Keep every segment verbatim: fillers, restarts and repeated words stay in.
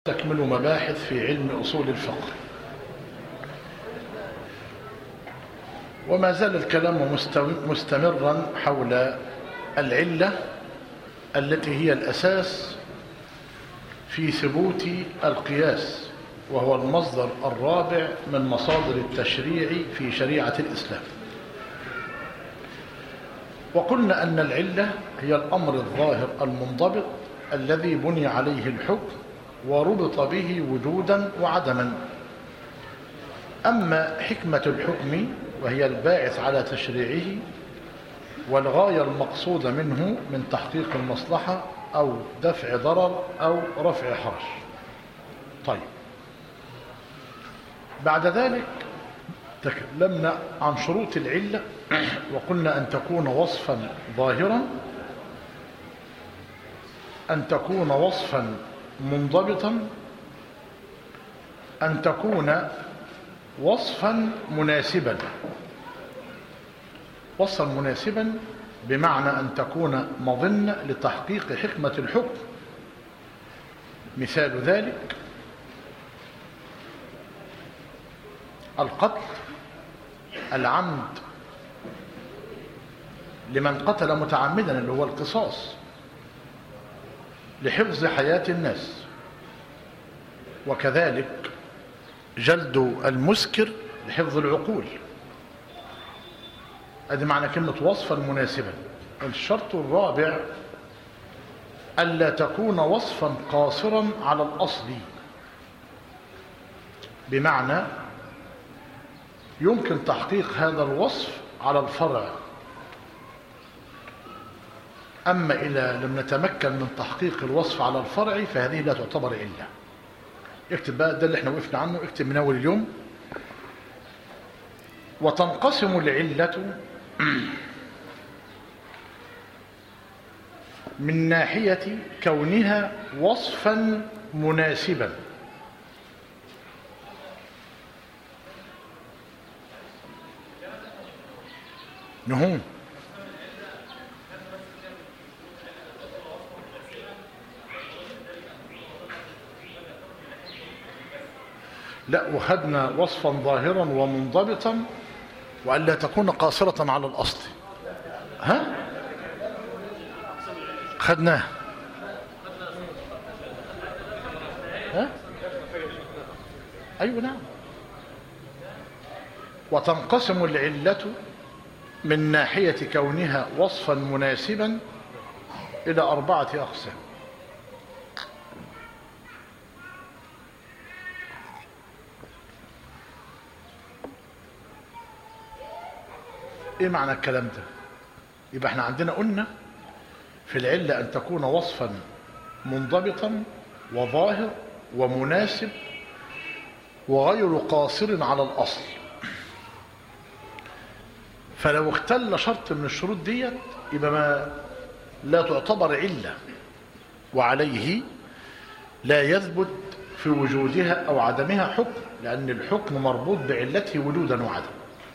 تكمل مباحث في علم أصول الفقه، وما زال الكلام مستمرا حول العلة التي هي الأساس في ثبوت القياس، وهو المصدر الرابع من مصادر التشريع في شريعة الإسلام. وقلنا أن العلة هي الأمر الظاهر المنضبط الذي بني عليه الحكم وربط به وجودا وعدما. أما حكمة الحكم وهي الباعث على تشريعه والغاية المقصودة منه من تحقيق المصلحة أو دفع ضرر أو رفع حرج. طيب، بعد ذلك تكلمنا عن شروط العلة، وقلنا أن تكون وصفا ظاهرا، أن تكون وصفا منضبطا، أن تكون وصفا مناسبا. وصفا مناسبا بمعنى أن تكون مظنة لتحقيق حكمة الحكم. مثال ذلك القتل العمد لمن قتل متعمدا اللي هو القصاص لحفظ حياة الناس، وكذلك جلد المسكر لحفظ العقول. هذا معنى كلمة وصفا مناسبا. الشرط الرابع ألا تكون وصفا قاصرا على الأصل، بمعنى يمكن تحقيق هذا الوصف على الفرع، أما إذا لم نتمكن من تحقيق الوصف على الفرع فهذه لا تعتبر علة. اكتب بقى ده اللي احنا وقفنا عنه، اكتب من أول اليوم. وتنقسم العلة من ناحية كونها وصفا مناسبا. نهون لا، وخدنا وصفا ظاهرا ومنضبطا وألا تكون قاصرة على الأصل. ها خدناه. ها أيوة نعم. وتنقسم العلة من ناحية كونها وصفا مناسبا إلى أربعة أقسام. إيه معنى الكلام ده؟ يبقى احنا عندنا قلنا في العلة أن تكون وصفا منضبطا وظاهر ومناسب وغير قاصر على الأصل. فلو اختل شرط من الشروط ديت يبقى ما لا تعتبر علة، وعليه لا يثبت في وجودها أو عدمها حكم، لأن الحكم مربوط بعلته وجودا وعدما.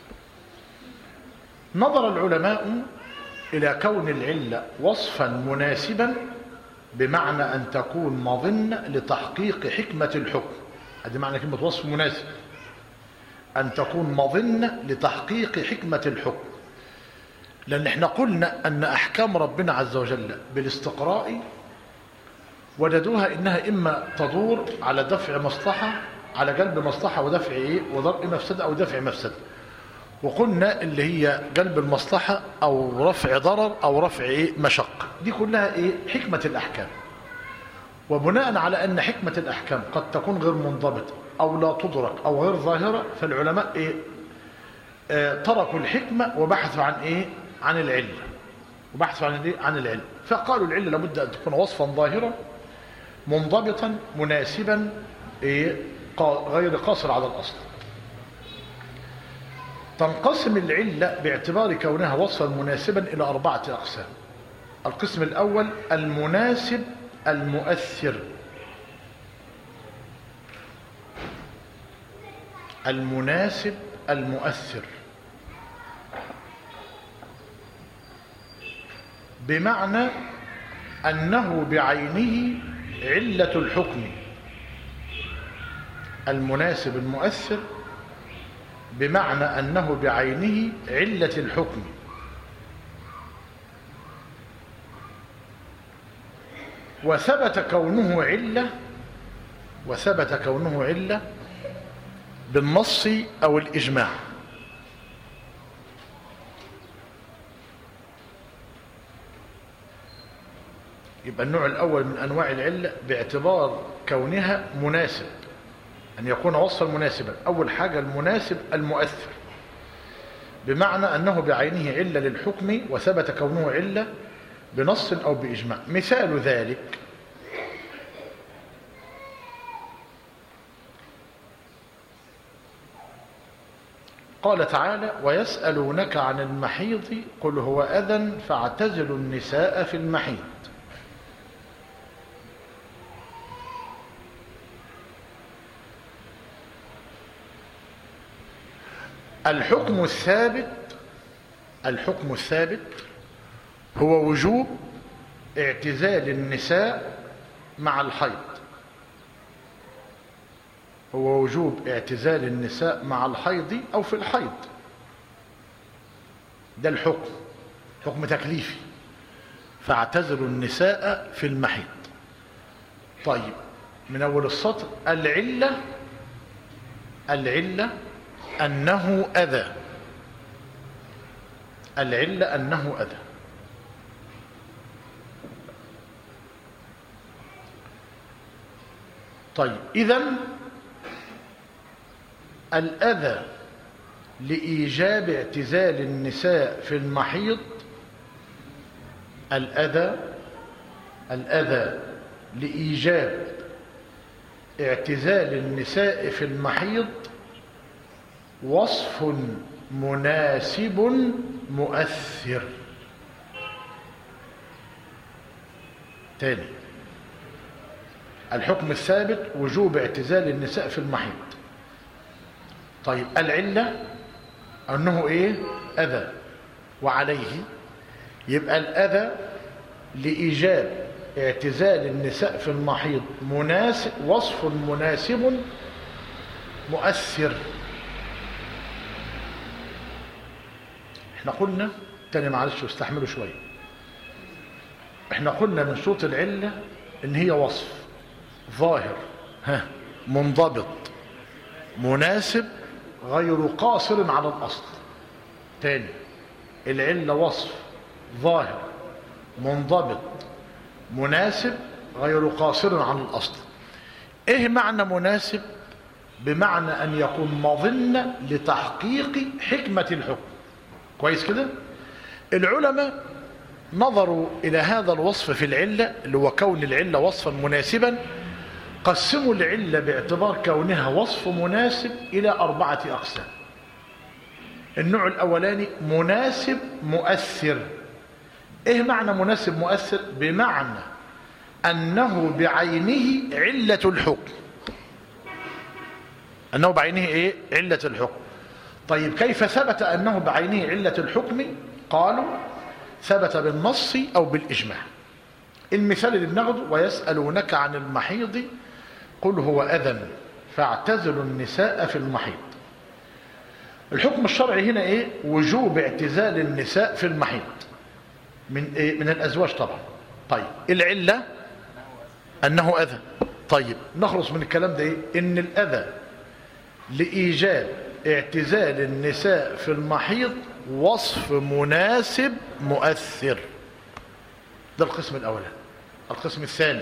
نظر العلماء إلى كون العلة وصفا مناسبا بمعنى أن تكون مظنة لتحقيق حكمة الحكم. هذا معنى كلمة وصف مناسب، أن تكون مظنة لتحقيق حكمة الحكم. لأن احنا قلنا أن أحكام ربنا عز وجل بالاستقراء وجدوها إنها إما تدور على دفع مصلحة، على جلب مصلحة ودفع إيه وضرب مفسدة أو دفع مفسدة. وقلنا اللي هي جلب المصلحة أو رفع ضرر أو رفع إيه مشقة. دي كلها إيه حكمة الأحكام. وبناء على أن حكمة الأحكام قد تكون غير منضبطة أو لا تدرك أو غير ظاهرة، فالعلماء إيه آه تركوا الحكمة وبحثوا عن إيه عن العلة، وبحثوا عن إيه عن العلة. فقالوا العلة لابد أن تكون وصفا ظاهرا منضبطا مناسبا إيه غير قاصر على الأصل. تنقسم العلة باعتبار كونها وصفا مناسبا إلى أربعة أقسام. القسم الأول المناسب المؤثر. المناسب المؤثر بمعنى أنه بعينه علة الحكم المناسب المؤثر بمعنى أنه بعينه علة الحكم. وثبت كونه علة وثبت كونه علة بالنص أو الإجماع. يبقى النوع الأول من أنواع العلة باعتبار كونها مناسب، أن يكون وصفا مناسبا. أول حاجة المناسب المؤثر بمعنى أنه بعينه علة للحكم وثبت كونه علة بنص أو بإجماع. مثال ذلك قال تعالى: ويسألونك عن المحيض قل هو أذى فاعتزلوا النساء في المحيض. الحكم الثابت الحكم الثابت هو وجوب اعتزال النساء مع الحيض. هو وجوب اعتزال النساء مع الحيض أو في الحيض. ده الحكم، حكم تكليفي، فاعتزلوا النساء في المحيض. طيب، من أول السطر: العلة العلة أنه أذى. العلة أنه أذى. طيب، إذن الأذى لإيجاب اعتزال النساء في المحيض الأذى الأذى لإيجاب اعتزال النساء في المحيض وصف مناسب مؤثر. تاني: الحكم الثابت وجوب اعتزال النساء في المحيض. طيب، العلة أنه إيه؟ أذى. وعليه يبقى الأذى لإيجاب اعتزال النساء في المحيض مناسب وصف مناسب مؤثر. احنا قلنا تاني، معلش واستحملوا شوية، احنا قلنا من شروط العلة ان هي وصف ظاهر ها منضبط مناسب غير قاصر على الأصل. تاني: العلة وصف ظاهر منضبط مناسب غير قاصر على الأصل. ايه معنى مناسب؟ بمعنى أن يكون مظنة لتحقيق حكمة الحكم. كويس كده؟ العلماء نظروا إلى هذا الوصف في العلة اللي هو كون العلة وصفا مناسبا، قسموا العلة باعتبار كونها وصف مناسب إلى أربعة أقسام. النوع الأولاني مناسب مؤثر. إيه معنى مناسب مؤثر؟ بمعنى أنه بعينه علة الحكم. أنه بعينه إيه؟ علة الحكم. طيب، كيف ثبت أنه بعينه علة الحكم؟ قالوا: ثبت بالنص أو بالإجماع. المثال اللي بناخده: ويسألونك عن المحيض قل هو أذى فاعتزلوا النساء في المحيض. الحكم الشرعي هنا إيه؟ وجوب اعتزال النساء في المحيض من إيه؟ من الأزواج طبعا. طيب، العلة أنه أذى. طيب، نخلص من الكلام ده إيه؟ إن الأذى لإيجاب اعتزال النساء في المحيض وصف مناسب مؤثر. ده القسم الأولاني. القسم الثاني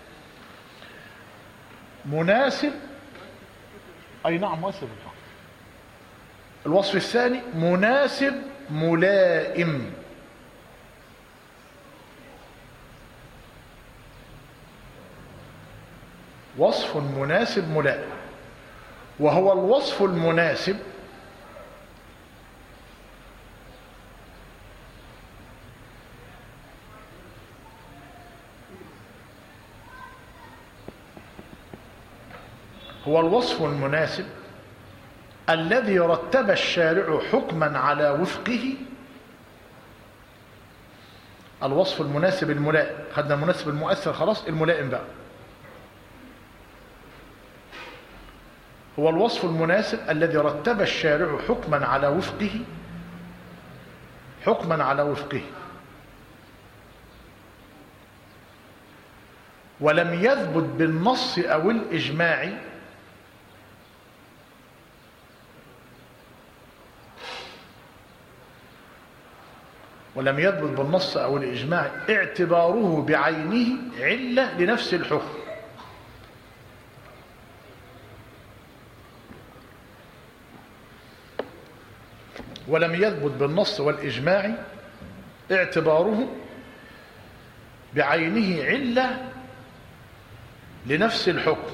مناسب، أي نعم مؤثر. الوصف الثاني مناسب ملائم. وصف مناسب ملائم. وهو الوصف المناسب هو الوصف المناسب الذي رتب الشارع حكما على وفقه. الوصف المناسب الملائم، خدنا المناسب المؤثر، خلاص الملائم بقى. هو الوصف المناسب الذي رتب الشارع حكما على وفقه حكما على وفقه ولم يثبت بالنص أو الإجماع ولم يثبت بالنص أو الإجماع اعتباره بعينه علة لنفس الحكم. ولم يثبت بالنص والإجماع اعتباره بعينه علة لنفس الحكم،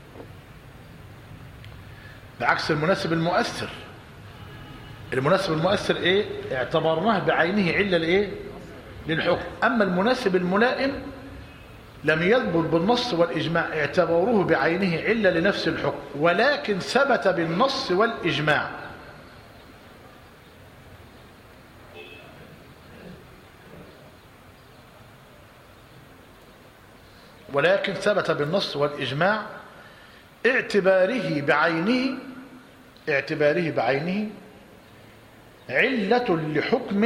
بعكس المناسب المؤثر. المناسب المؤثر ايه؟ اعتبرناه بعينه علة لايه؟ للحكم. اما المناسب الملائم لم يثبت بالنص والاجماع اعتبروه بعينه علة لنفس الحكم، ولكن ثبت بالنص والاجماع. ولكن ثبت بالنص والإجماع اعتباره بعينه اعتباره بعينه علة لحكم،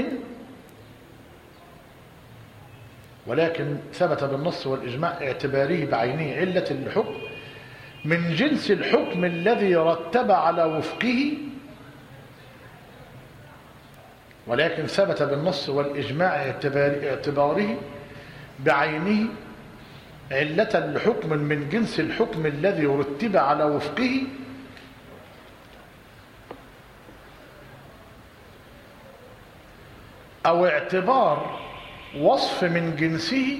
ولكن ثبت بالنص والإجماع اعتباره بعينه علة لحكم من جنس الحكم الذي رتب على وفقه. ولكن ثبت بالنص والإجماع اعتباره بعينه علة لحكم من جنس الحكم الذي رتب على وفقه أو اعتبار وصف من جنسه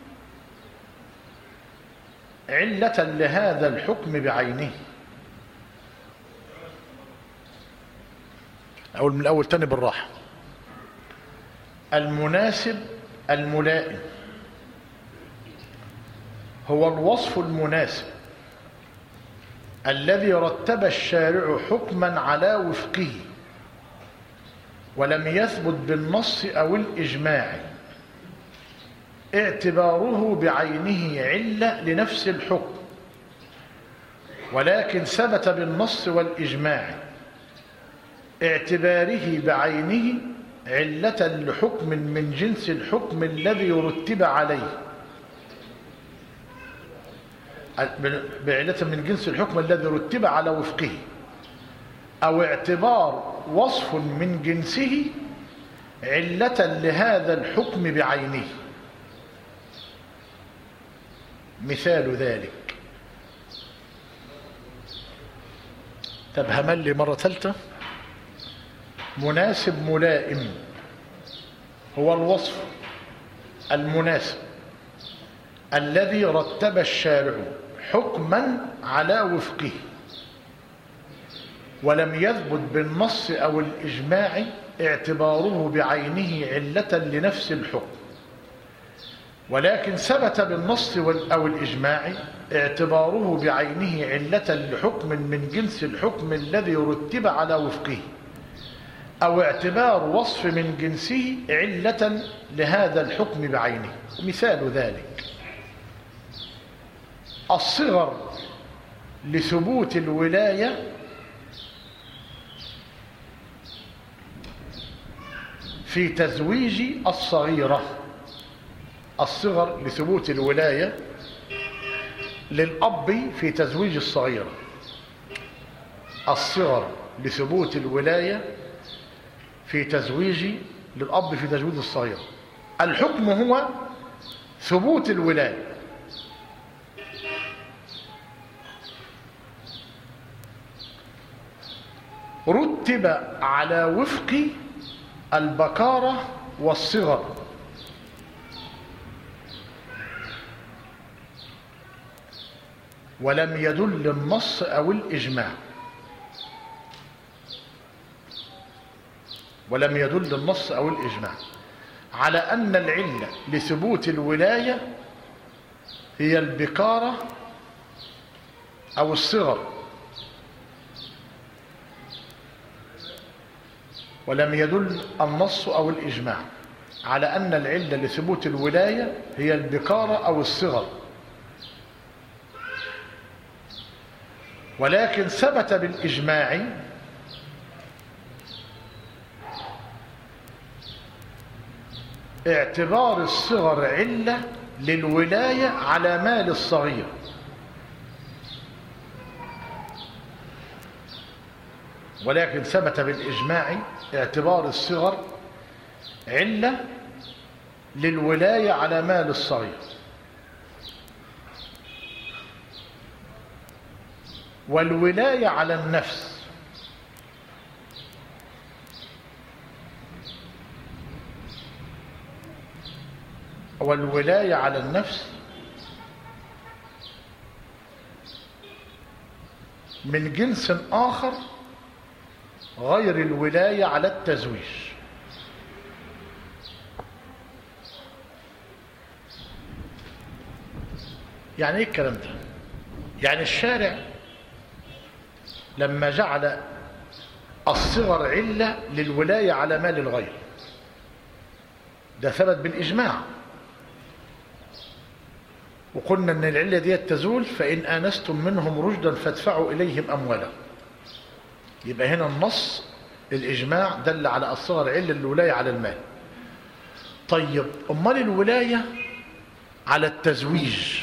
علة لهذا الحكم بعينه. أقول من الأول تاني بالراحة. المناسب الملائم هو الوصف المناسب الذي رتب الشارع حكما على وفقه ولم يثبت بالنص أو الإجماع اعتباره بعينه علة لنفس الحكم، ولكن ثبت بالنص والإجماع اعتباره بعينه علة لحكم من جنس الحكم الذي رتب عليه بعلة من جنس الحكم الذي رتب على وفقه أو اعتبار وصف من جنسه علة لهذا الحكم بعينه. مثال ذلك، طب هملي مرة ثالثة. مناسب ملائم هو الوصف المناسب الذي رتب الشارع حكما على وفقه ولم يثبت بالنص أو الإجماع اعتباره بعينه علة لنفس الحكم، ولكن ثبت بالنص أو الإجماع اعتباره بعينه علة لحكم من جنس الحكم الذي رتب على وفقه أو اعتبار وصف من جنسه علة لهذا الحكم بعينه. مثال ذلك الصغر لثبوت الولاية في تزويج الصغيرة. الصغر لثبوت الولاية للأب في تزويج الصغيرة. الصغر لثبوت الولاية في تزويج للأب في تزويج الصغيرة. الحكم هو ثبوت الولاية، رتب على وفق البكارة والصغر، ولم يدل النص أو الإجماع ولم يدل النص أو الإجماع على أن العلة لثبوت الولاية هي البكارة أو الصغر، ولم يدل النص أو الإجماع على أن العلة لثبوت الولاية هي البكارة أو الصغر، ولكن ثبت بالإجماع اعتبار الصغر علة للولاية على مال الصغير. ولكن ثبت بالإجماع اعتبار الصغر علة للولاية على مال الصغير. والولاية على النفس والولاية على النفس من جنس آخر غير الولاية على التزويج. يعني ايه الكلام ده؟ يعني الشارع لما جعل الصغر علة للولاية على مال الغير، ده ثبت بالإجماع، وقلنا ان العلة دي تزول فإن آنستم منهم رشدا فادفعوا إليهم أموالهم. يبقى هنا النص الإجماع دل على الصغر علة للولاية على المال. طيب أمال الولاية على التزويج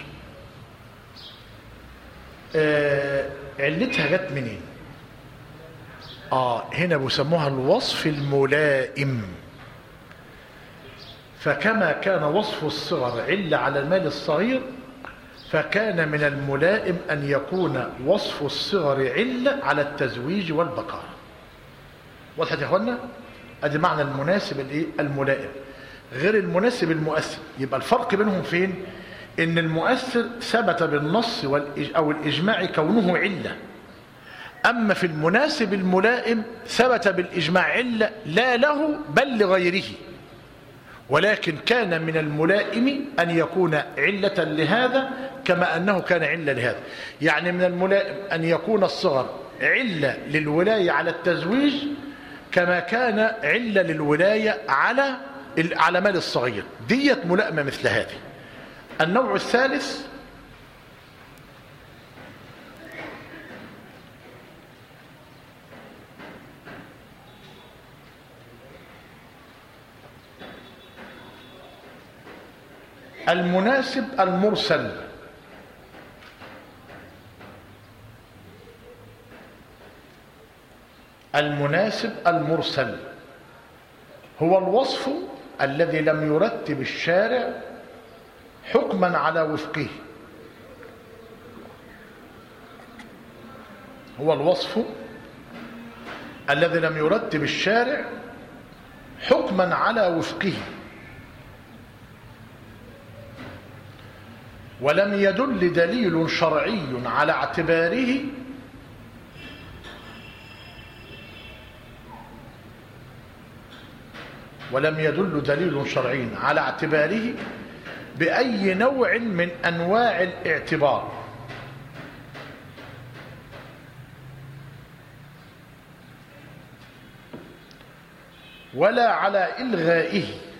آه علتها جت منين؟ آه هنا بيسموها الوصف الملائم. فكما كان وصف الصغر علة على المال الصغير، فكان من الملائم أن يكون وصف الصغر علة على التزويج والبقاء. وضحت يا اخوانا؟ ادي معنى المناسب الايه؟ الملائم، غير المناسب المؤثر. يبقى الفرق بينهم فين؟ ان المؤثر ثبت بالنص او الاجماع كونه عله، اما في المناسب الملائم ثبت بالاجماع عله لا له بل لغيره، ولكن كان من الملائم ان يكون عله لهذا كما انه كان عله لهذا. يعني من الملائم ان يكون الصغر عله للولايه على التزويج كما كان عله للولايه على على مال الصغير. ديت ملائمه مثل هذه. النوع الثالث المناسب المرسل. المناسب المرسل هو الوصف الذي لم يرتب الشارع حكما على وفقه. هو الوصف الذي لم يرتب الشارع حكما على وفقه، ولم يدل دليل شرعي على اعتباره ولم يدل دليل شرعي على اعتباره بأي نوع من أنواع الاعتبار، ولا على إلغائه.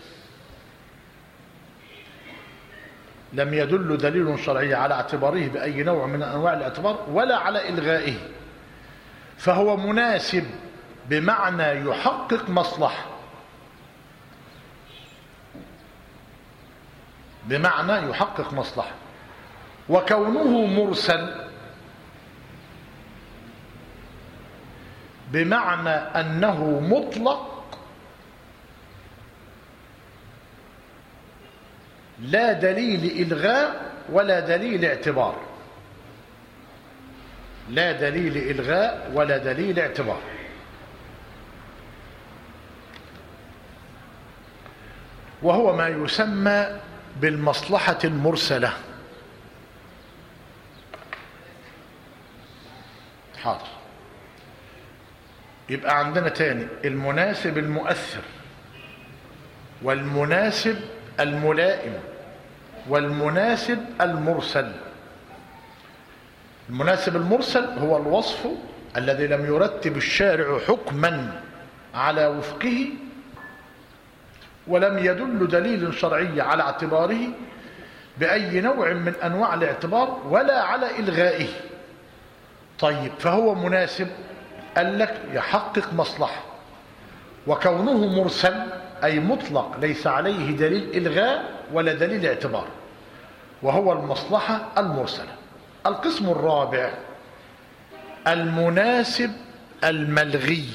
لم يدل دليل شرعي على اعتباره بأي نوع من أنواع الاعتبار ولا على إلغائه، فهو مناسب بمعنى يحقق مصلحة، بمعنى يحقق مصلحة. وكونه مرسل بمعنى أنه مطلق لا دليل إلغاء ولا دليل اعتبار، لا دليل إلغاء ولا دليل اعتبار. وهو ما يسمى بالمصلحة المرسلة. حاضر. يبقى عندنا تاني المناسب المؤثر، والمناسب الملائم، والمناسب المرسل. المناسب المرسل هو الوصف الذي لم يرتب الشارع حكما على وفقه ولم يدل دليل شرعي على اعتباره بأي نوع من أنواع الاعتبار ولا على إلغائه. طيب فهو مناسب، قال لك يحقق مصلحة، وكونه مرسل أي مطلق ليس عليه دليل إلغاء ولا دليل اعتبار، وهو المصلحة المرسلة. القسم الرابع المناسب الملغي.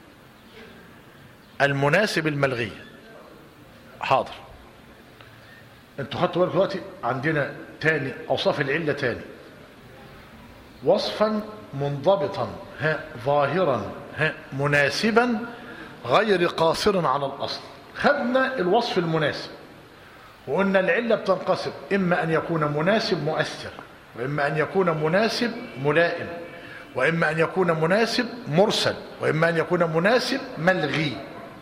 المناسب الملغي، حاضر. انتوا خدتوا بالكم دلوقتي عندنا تاني اوصاف العله تاني: وصفا منضبطا ها ظاهرا ها مناسبا غير قاصر على الاصل. خدنا الوصف المناسب وقلنا العله بتنقسم: اما ان يكون مناسب مؤثر، واما ان يكون مناسب ملائم، واما ان يكون مناسب مرسل، واما ان يكون مناسب ملغي.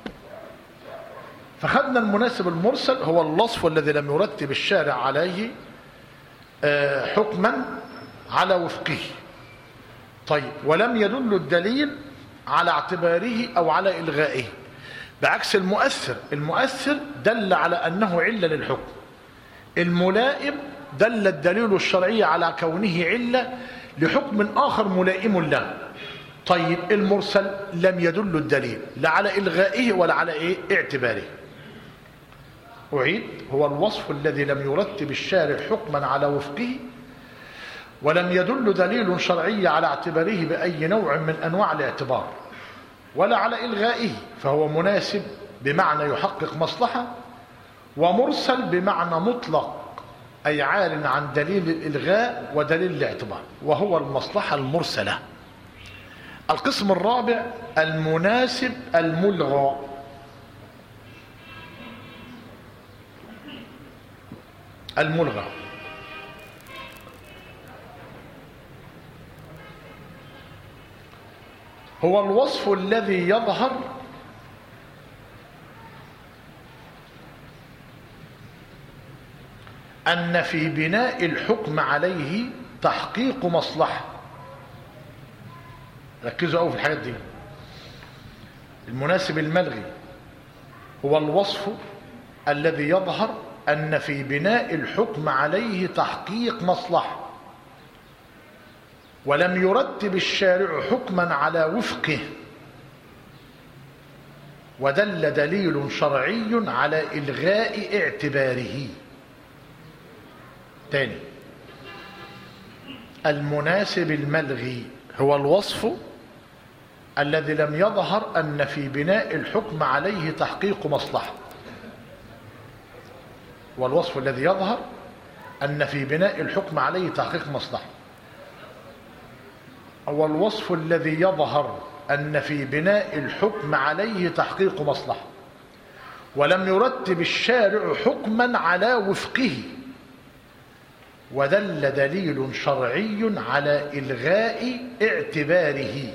فخدنا المناسب المرسل هو الوصف الذي لم يرتب الشارع عليه حكما على وفقه. طيب ولم يدل الدليل على اعتباره او على الغائه، بعكس المؤثر. المؤثر دل على انه عله للحكم. الملائم دل الدليل الشرعي على كونه عله لحكم اخر ملائم له. طيب المرسل لم يدل الدليل لا على الغائه ولا على ايه اعتباره. أعيد: هو الوصف الذي لم يرتب الشارع حكما على وفقه، ولم يدل دليل شرعي على اعتباره بأي نوع من أنواع الاعتبار ولا على إلغائه، فهو مناسب بمعنى يحقق مصلحة، ومرسل بمعنى مطلق أي عار عن دليل الإلغاء ودليل الاعتبار، وهو المصلحة المرسلة. القسم الرابع المناسب الملغى. الملغى هو الوصف الذي يظهر أن في بناء الحكم عليه تحقيق مصلحة. ركزوا قوي في الحاجات دي. المناسب الملغي هو الوصف الذي يظهر أن في بناء الحكم عليه تحقيق مصلحة، ولم يرتب الشارع حكما على وفقه، ودل دليل شرعي على إلغاء اعتباره. تاني: المناسب الملغي هو الوصف الذي لم يظهر أن في بناء الحكم عليه تحقيق مصلحة، والوصف الذي يظهر أن في بناء الحكم عليه تحقيق مصلحة هو الوصف الذي يظهر أن في بناء الحكم عليه تحقيق مصلحة، ولم يرتب الشارع حكما على وفقه، ودل دليل شرعي على إلغاء اعتباره.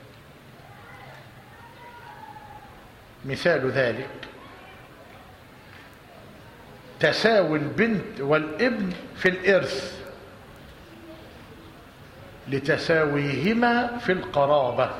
مثال ذلك تساوي البنت والابن في الإرث لتساويهما في القرابة.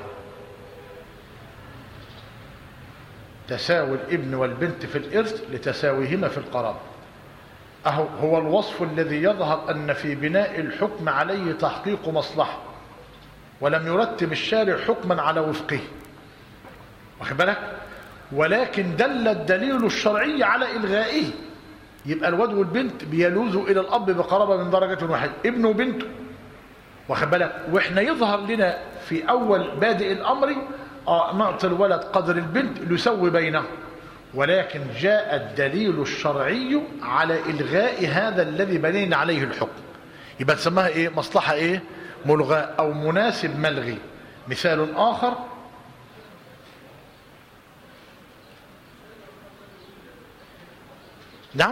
تساوي الابن والبنت في الإرث لتساويهما في القرابة. أهو هو الوصف الذي يظهر أن في بناء الحكم عليه تحقيق مصلحة، ولم يرتب الشارع حكما على وفقه، واخد بالك؟ ولكن دل الدليل الشرعي على إلغائه. يبقى الواد والبنت بيلوذوا إلى الأب بقرابة من درجة واحدة، ابنه وبنته، واخد بالك؟ واحنا يظهر لنا في أول بادئ الأمر آه نعطي الولد قدر البنت ليسوي بينهم، ولكن جاء الدليل الشرعي على إلغاء هذا الذي بنينا عليه الحكم. يبقى تسمىها إيه؟ مصلحة إيه؟ ملغاة أو مناسب ملغي. مثال آخر: نعم.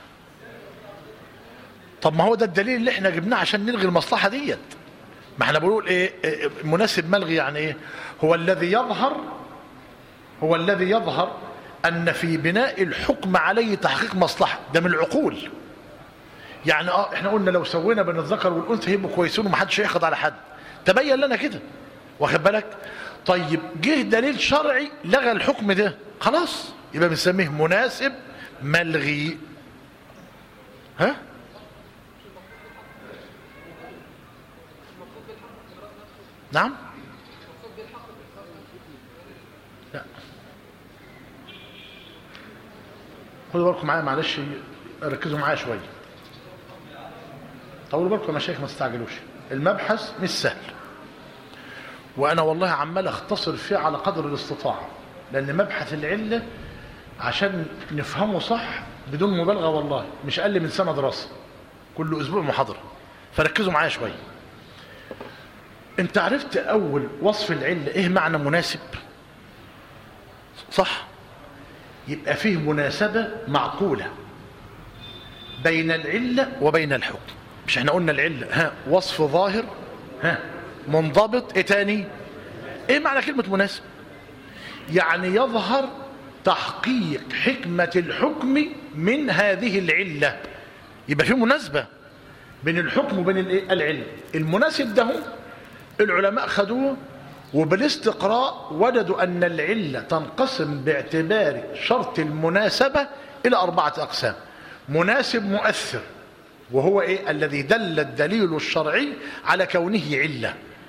طب ما هو ده الدليل اللي احنا جبناه عشان نلغي المصلحة ديت. ما احنا بنقول ايه؟ مناسب ملغي يعني ايه؟ هو الذي يظهر هو الذي يظهر ان في بناء الحكم عليه تحقيق مصلحة. ده من العقول. يعني اه احنا قلنا لو سوينا بين الذكر والانثى هيبقوا كويسين ومحدش هياخد على حد. تبين لنا كده، واخد بالك؟ طيب جه دليل شرعي لغى الحكم ده، خلاص يبقى بنسميه مناسب ملغي. ها؟ نعم. لا خدوا بالكم معايا معلش، ركزوا معايا شويه، طولوا بالكم يا مشايخ ما تستعجلوش. المبحث مش سهل، وانا والله عمال اختصر فيه على قدر الاستطاعه، لان مبحث العله عشان نفهمه صح بدون مبالغه والله مش اقل من سنه دراسه، كل اسبوع محاضره، فركزوا معايا شويه. انت عرفت اول وصف العله ايه معنى مناسب؟ صح؟ يبقى فيه مناسبه معقوله بين العله وبين الحكم. مش احنا قلنا العله ها وصف ظاهر ها منضبط، ايه تاني؟ ايه معنى كلمه مناسب؟ يعني يظهر تحقيق حكمه الحكم من هذه العله، يبقى في مناسبه بين الحكم وبين العله. المناسب ده العلماء خدوه وبالاستقراء وجدوا ان العله تنقسم باعتبار شرط المناسبه الى اربعه اقسام. مناسب مؤثر، وهو ايه؟ الذي دل الدليل الشرعي على كونه عله.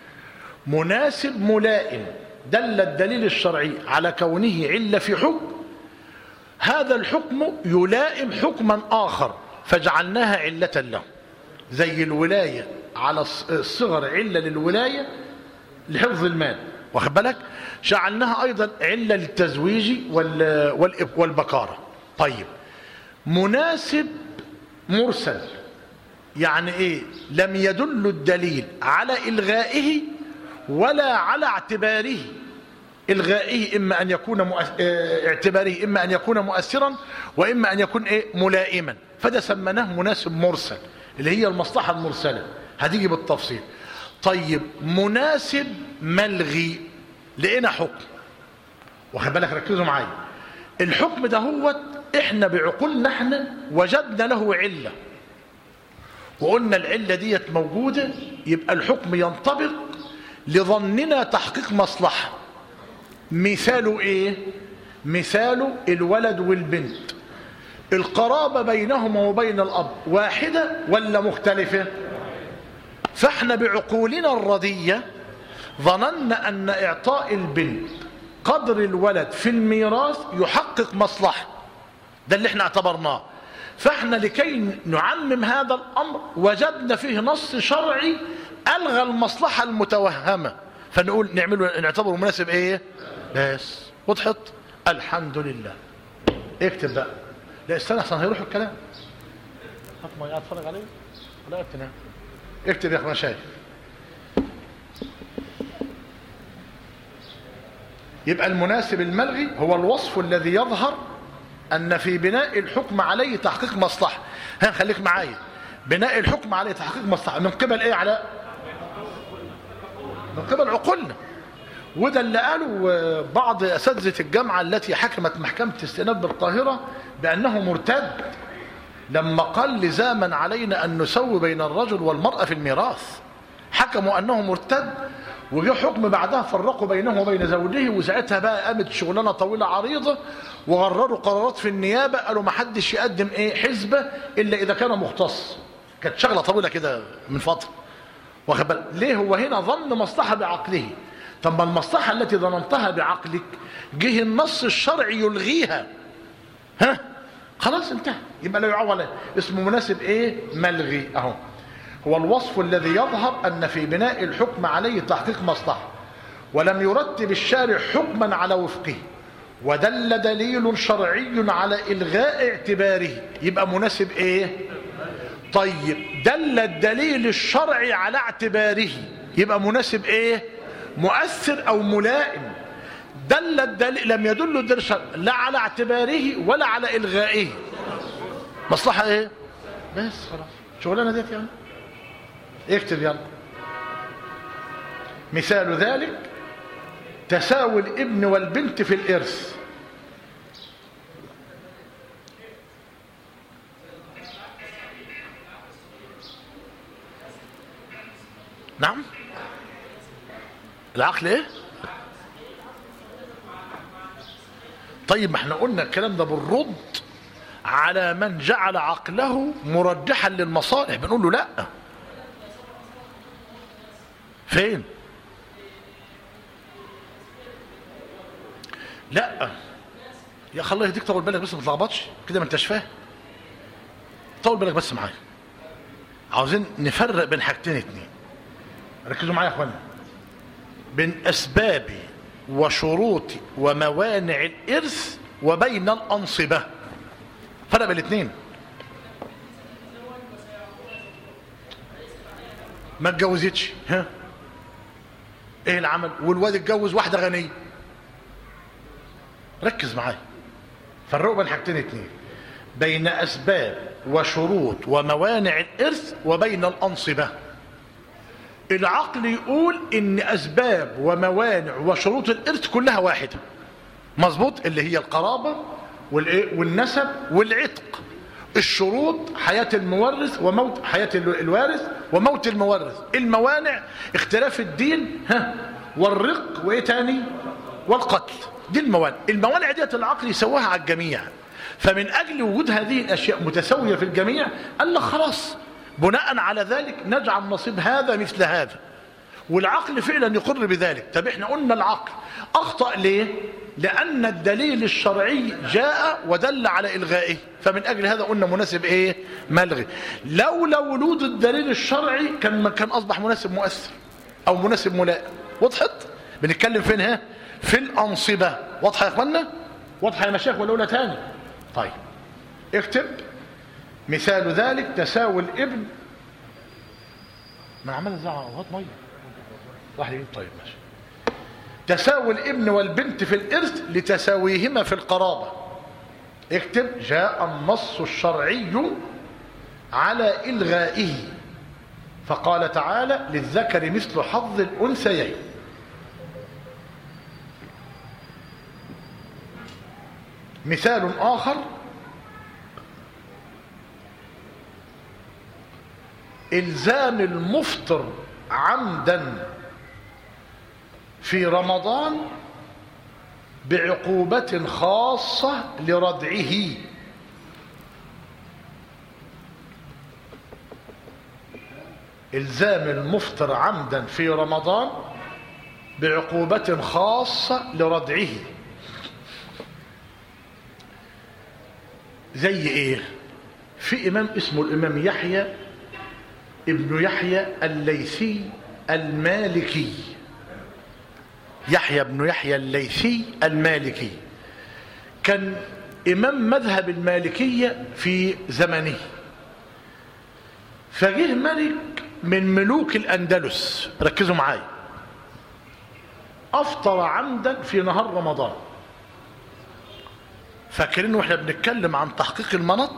مناسب ملائم، دل الدليل الشرعي على كونه عله في حكم، هذا الحكم يلائم حكما اخر فجعلناها عله له، زي الولايه على الصغر عله للولايه لحفظ المال، واخد بالك؟ جعلناها ايضا عله للتزويج والبكاره. طيب مناسب مرسل يعني ايه؟ لم يدل الدليل على الغائه ولا على اعتباره. الغائه اما ان يكون مؤث... اعتباره اما ان يكون مؤثرا واما ان يكون ايه؟ ملائما، فده سميناه مناسب مرسل اللي هي المصلحه المرسله، هتيجي بالتفصيل. طيب مناسب ملغي، لقينا حكم، واخد بالك؟ ركزوا معايا، الحكم ده هو احنا بعقولنا احنا وجدنا له عله وقلنا العله ديت موجوده، يبقى الحكم ينطبق لظننا تحقيق مصلحه. مثاله ايه؟ مثاله الولد والبنت، القرابه بينهما وبين الاب واحده ولا مختلفه؟ فاحنا بعقولنا الرديه ظننا ان اعطاء البنت قدر الولد في الميراث يحقق مصلحه، ده اللي احنا اعتبرناه. فاحنا لكي نعمم هذا الامر وجدنا فيه نص شرعي الغى المصلحه المتوهمه، فنقول نعمله نعتبره مناسب ايه؟ بس وضحت؟ الحمد لله. اكتب بقى، لا استنى احسن هيروح الكلام. هات ما قاعد اتفرج عليه ولا اكتب؟ اكتب يا اخوان. شايف؟ يبقى المناسب الملغي هو الوصف الذي يظهر ان في بناء الحكم عليه تحقيق مصلحه. ها خليك معايا، بناء الحكم عليه تحقيق مصلحه من قبل ايه؟ على من قبل عقولنا. وده اللي قالوا بعض اساتذه الجامعه التي حكمت محكمه استئناف بالقاهره بانه مرتد لما قال لزاما علينا ان نسوي بين الرجل والمراه في الميراث، حكموا انه مرتد، وجه حكم بعدها فرقوا بينه وبين زوجه، وساعتها بقى قامت شغلانه طويله عريضه وغرروا قرارات في النيابه، قالوا ما حدش يقدم ايه حزبه الا اذا كان مختص. كانت شغله طويله كده من فتره، واخد بالك؟ ليه؟ هو هنا ظن مصلحه بعقله. طب ما المصلحه التي ظننتها بعقلك جه النص الشرعي يلغيها، ها خلاص انتهى، يبقى لا يعول. اسمه مناسب ايه؟ ملغي. اهو هو الوصف الذي يظهر ان في بناء الحكم عليه تحقيق مصلحه ولم يرتب الشارع حكما على وفقه ودل دليل شرعي على الغاء اعتباره، يبقى مناسب ايه؟ طيب دل الدليل الشرعي على اعتباره، يبقى مناسب ايه؟ مؤثر او ملائم. دل الدليل لم يدل الدليل الشرعي لا على اعتباره ولا على الغائه، مصلحه ايه؟ بس خلاص شغلانه ديت يعني. اكتب يلا. مثال ذلك تساوي الابن والبنت في الارث. نعم العقل ايه؟ طيب ما احنا قلنا الكلام ده بالرد على من جعل عقله مرجحا للمصالح، بنقول له لا. فين؟ لا يا اخي الله يهديك، طول بالك بس ما تلخبطش كده، ما انتش فاهم. طول بالك بس معايا. عاوزين نفرق بين حاجتين اتنين، ركزوا معايا يا اخوانا. بين اسباب وشروط وموانع الارث وبين الانصبه، فرق بين الاثنين. ما اتجوزتش، ها ايه العمل؟ والواد اتجوز واحده غنيه. ركز معايا، فرقوا بين حاجتين اتنين، بين اسباب وشروط وموانع الارث وبين الانصبه. العقل يقول ان اسباب وموانع وشروط الارث كلها واحده، مظبوط، اللي هي القرابه والايه والنسب والعتق. الشروط حياه المورث وموت حياه الوارث وموت المورث. الموانع اختلاف الدين، ها، والرق، وايه تاني؟ والقتل. دي الموانع. الموانع ديت العقل يسواها على الجميع، فمن اجل وجود هذه الاشياء متساويه في الجميع قال لك خلاص بناء على ذلك نجعل نصيب هذا مثل هذا، والعقل فعلا يقر بذلك. طب احنا قلنا العقل اخطأ ليه؟ لان الدليل الشرعي جاء ودل على الغائه، فمن اجل هذا قلنا مناسب ايه؟ ملغي. لولا وجود الدليل الشرعي كان كان اصبح مناسب مؤثر او مناسب ملائم. وضحت؟ بنتكلم فين؟ ها، في الانصبه. واضحه يا اخوانا؟ واضحه يا مشايخ ولا اولى تاني؟ طيب اكتب مثال ذلك تساوي الابن. ما عمال ازعق وهات ميه واحد يجيب. طيب ماشي. تساوي الابن والبنت في الارث لتساويهما في القرابه. اكتب جاء النص الشرعي على الغائه، فقال تعالى للذكر مثل حظ الانثيين. مثال آخر، إلزام المفطر عمدا في رمضان بعقوبة خاصة لردعه. إلزام المفطر عمدا في رمضان بعقوبة خاصة لردعه. زي ايه؟ في امام اسمه الامام يحيى ابن يحيى الليثي المالكي. يحيى بن يحيى الليثي المالكي كان امام مذهب المالكية في زمنه. فجه ملك من ملوك الاندلس، ركزوا معايا، افطر عمدا في نهار رمضان. فاكرين واحنا بنتكلم عن تحقيق المناط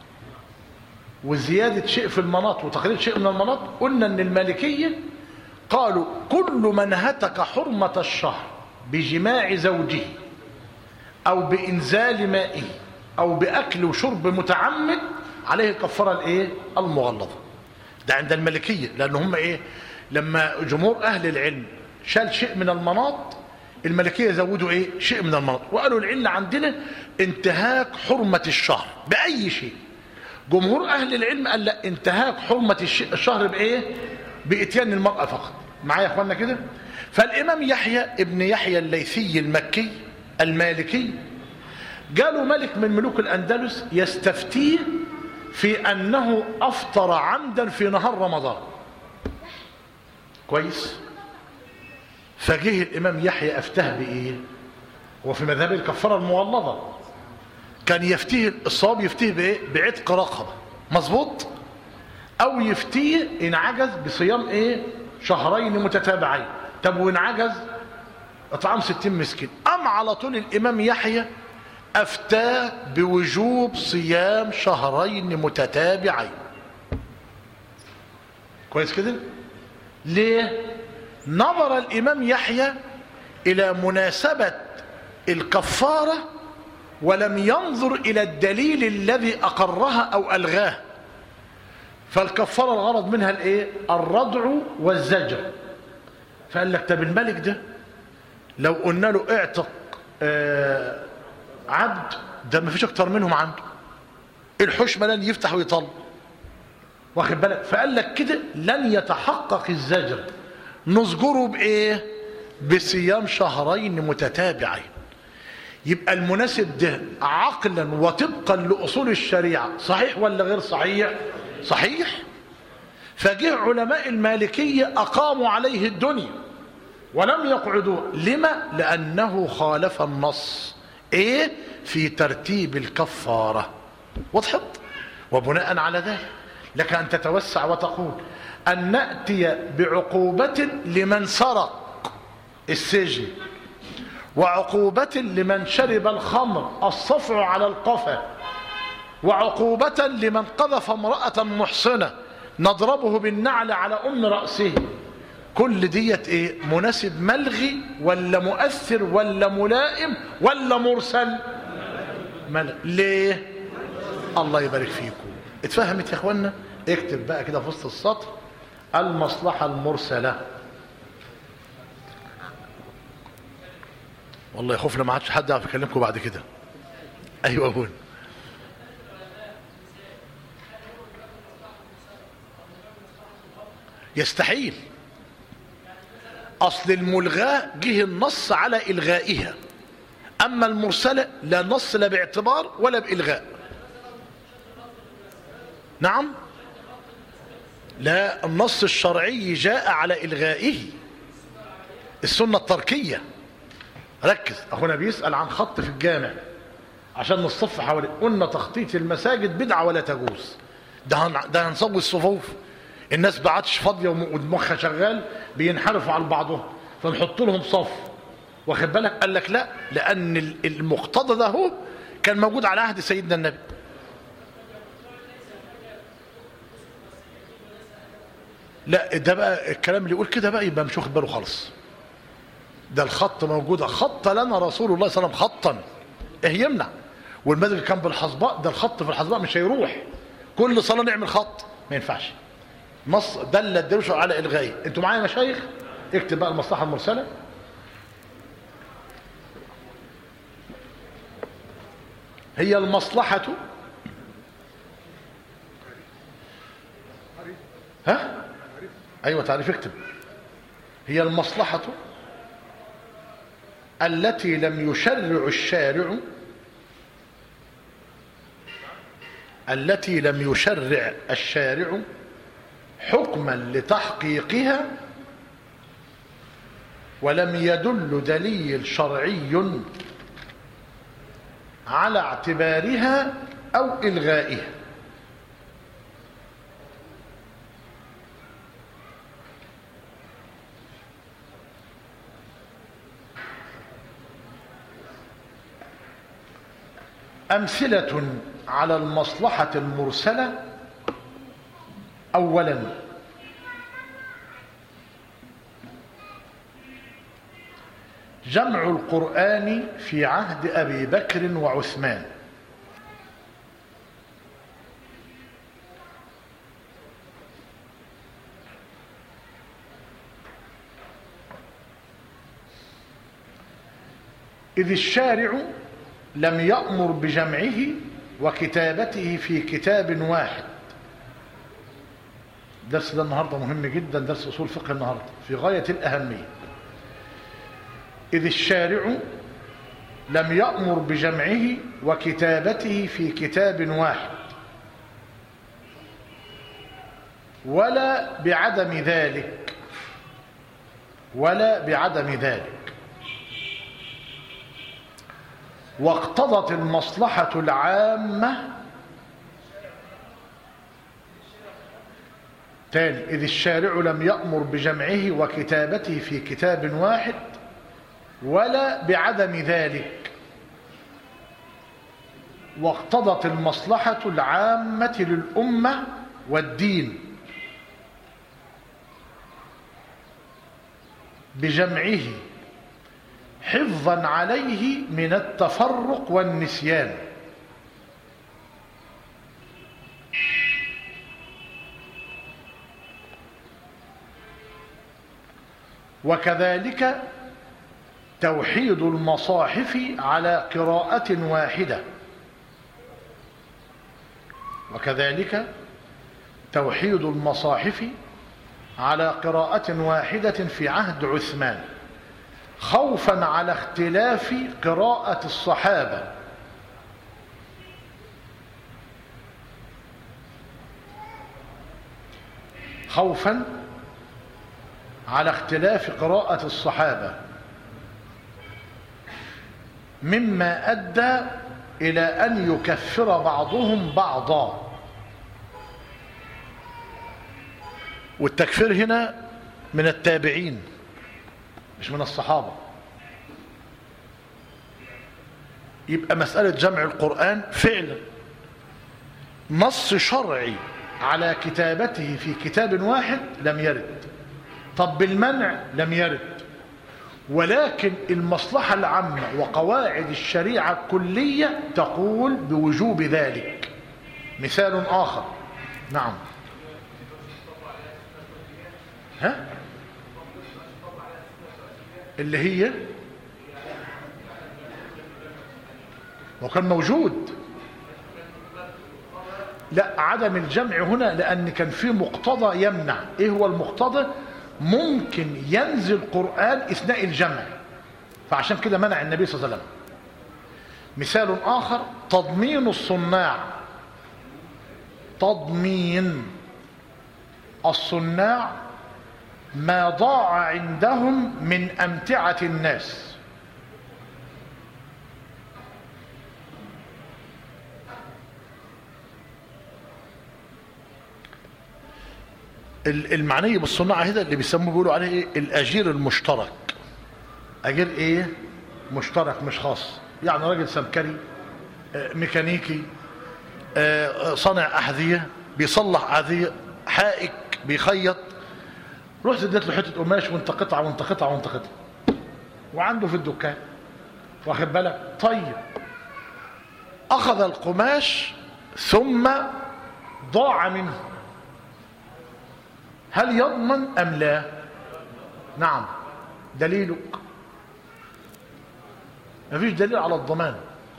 وزيادة شيء في المناط وتقليل شيء من المناط، قلنا ان المالكية قالوا كل من هتك حرمة الشهر بجماع زوجه او بانزال مائه او باكل وشرب متعمد عليه الكفارة الايه؟ المغلظة. ده عند المالكية، لان هم ايه؟ لما جمهور اهل العلم شال شيء من المناط، الملكية زودوا ايه؟ شيء من المناط، وقالوا العلة عندنا انتهاك حرمة الشهر بأي شيء. جمهور أهل العلم قال لا، انتهاك حرمة الشهر بإيه؟ بإتيان المرأة فقط. معايا يا اخوانا كده؟ فالإمام يحيى ابن يحيى الليثي المكي المالكي قالوا ملك من ملوك الأندلس يستفتيه في أنه أفطر عمدا في نهار رمضان. كويس؟ فجه الإمام يحيى أفتاه بإيه؟ وفي مذهب الكفارة المغلظة كان يفتيه الصواب، يفتيه بإيه؟ بعتق رقبة، مظبوط؟ أو يفتيه إن عجز بصيام إيه؟ شهرين متتابعين. طب وإن عجز إطعام ستين مسكين. أم على طول الإمام يحيى أفتاه بوجوب صيام شهرين متتابعين. كويس كده؟ ليه؟ نظر الإمام يحيى إلى مناسبة الكفارة ولم ينظر إلى الدليل الذي أقرها أو ألغاه. فالكفارة الغرض منها الإيه؟ الردع والزجر. فقال لك طب الملك ده لو قلنا له اعتق آه عبد، ده ما فيش أكتر منهم عنده، الحشمة لن يفتح ويطل، واخد بالك؟ فقال لك كده لن يتحقق الزجر، نزجره بإيه؟ بصيام شهرين متتابعين. يبقى المناسب ده عقلا وطبقا لأصول الشريعة صحيح ولا غير صحيح؟ صحيح. فجه علماء المالكية أقاموا عليه الدنيا ولم يقعدوا. لما؟ لأنه خالف النص إيه؟ في ترتيب الكفارة. وضحت؟ وبناء على ذلك لك أن تتوسع وتقول أن نأتي بعقوبة لمن سرق السجن، وعقوبة لمن شرب الخمر الصفع على القفا، وعقوبة لمن قذف امرأة محصنة نضربه بالنعل على أم رأسه. كل ديت ايه؟ مناسب ملغي ولا مؤثر ولا ملائم ولا مرسل؟ ملغي. ليه؟ الله يبارك فيكم. اتفهمت يا اخوانا؟ اكتب بقى كده في وسط السطر المصلحة المرسلة. والله يخوفنا ما عادش حد يعرف يكلمكم بعد كده. ايوه ابونا. يستحيل. اصل الملغاة جه النص على الغائها، اما المرسلة لا نص لا باعتبار ولا بالغاء. نعم، لا، النص الشرعي جاء على الغائه. السنة التركية. ركز، اخونا بيسأل عن خط في الجامع عشان نصف حوالي. قلنا تخطيط المساجد بدعة ولا تجوز. ده ده هنسوي الصفوف، الناس بعدش فاضيه ودماغها شغال بينحرفوا على بعضهم، فنحط لهم صف. واخد بالك؟ قال لك لا، لان المقتضى ده هو كان موجود على عهد سيدنا النبي. لا، ده بقى الكلام اللي يقول كده بقى يبقى مش واخد باله خالص. ده الخط موجود، خط لنا رسول الله صلى الله عليه وسلم خطا، ايه يمنع؟ والمسجد كان بالحصباء، ده الخط في الحصباء مش هيروح كل صلاه نعمل خط، ما ينفعش. نص دل الدرس على الغائه. انتوا معايا يا مشايخ؟ اكتب بقى المصلحه المرسله. هي المصلحه، ها ايوه تعريف، اكتب. هي المصلحه التي لم يشرع الشارع التي لم يشرع الشارع حكما لتحقيقها، ولم يدل دليل شرعي على اعتبارها أو إلغائها. أمثلة على المصلحة المرسلة: أولا، جمع القرآن في عهد أبي بكر وعثمان. إذ الشارع لم يأمر بجمعه وكتابته في كتاب واحد. درس ده النهارده مهم جدا، درس أصول فقه النهارده في غاية الأهمية. إذ الشارع لم يأمر بجمعه وكتابته في كتاب واحد، ولا بعدم ذلك ولا بعدم ذلك واقتضت المصلحة العامة. تاني، إذ الشارع لم يأمر بجمعه وكتابته في كتاب واحد ولا بعدم ذلك واقتضت المصلحة العامة للأمة والدين بجمعه حفظا عليه من التفرق والنسيان. وكذلك توحيد المصاحف على قراءة واحدة وكذلك توحيد المصاحف على قراءة واحدة في عهد عثمان، خوفا على اختلاف قراءة الصحابة خوفا على اختلاف قراءة الصحابة مما أدى إلى أن يكفر بعضهم بعضا. والتكفير هنا من التابعين مش من الصحابة. يبقى مسألة جمع القرآن فعلا نص شرعي على كتابته في كتاب واحد لم يرد. طب بالمنع لم يرد، ولكن المصلحة العامة وقواعد الشريعة الكلية تقول بوجوب ذلك. مثال آخر. نعم. ها اللي هي وكان موجود. لا، عدم الجمع هنا لأن كان في مقتضى يمنع. ايه هو المقتضى؟ ممكن ينزل قرآن اثناء الجمع، فعشان كده منع النبي صلى الله عليه وسلم. مثال آخر تضمين الصناع. تضمين الصناع ما ضاع عندهم من أمتعة الناس. المعني بالصناعة هذا اللي بيسموه بيقولوا عليه ايه؟ الأجير المشترك. أجير ايه؟ مشترك مش خاص. يعني راجل سمكري، ميكانيكي، صانع أحذية، بيصلح أحذية، حائك، بيخيط، رحت اديت له حته قماش وانت قطعه وانت قطعه وانت قطعه وعنده في الدكان، واخد بالك؟ طيب اخذ القماش ثم ضاع منه، هل يضمن ام لا؟ نعم. دليلك؟ مفيش دليل على الضمان.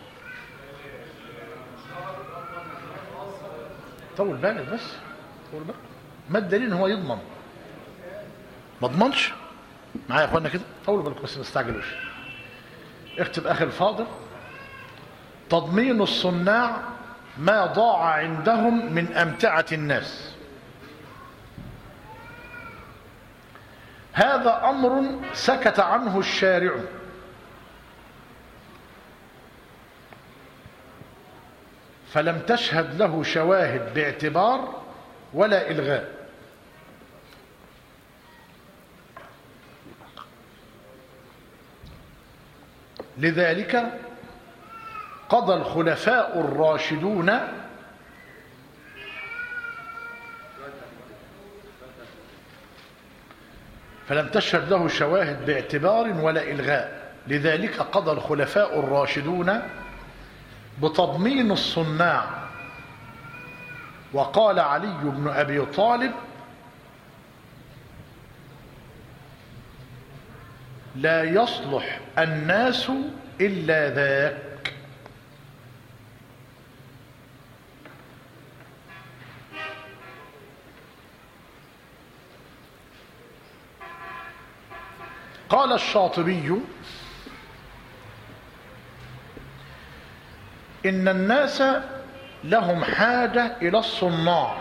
طول بالك بس، طول بالك. ما الدليل ان هو يضمن؟ ما اضمنش. معايا يا اخوانا كده؟ طولوا بالكم بس ما تستعجلوش. اكتب اخي الفاضل: تضمين الصناع ما ضاع عندهم من امتعة الناس. هذا امر سكت عنه الشارع، فلم تشهد له شواهد باعتبار ولا الغاء. لذلك قضى الخلفاء الراشدون فلم تشهد له شواهد باعتبار ولا إلغاء. لذلك قضى الخلفاء الراشدون بتضمين الصناع. وقال علي بن أبي طالب: لا يصلح الناس إلا ذاك. قال الشاطبي: إن الناس لهم حاجة إلى الصناع،